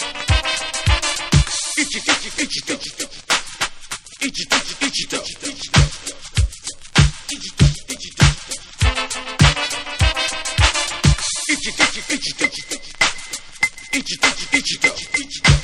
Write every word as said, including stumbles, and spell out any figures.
Itchy, itchy, itchy toe. Itchy, itchy, itchy toe. Itchy, itchy, itchy toe. Itchy, itchy, itchy toe. Itchy, itchy, itchy toe.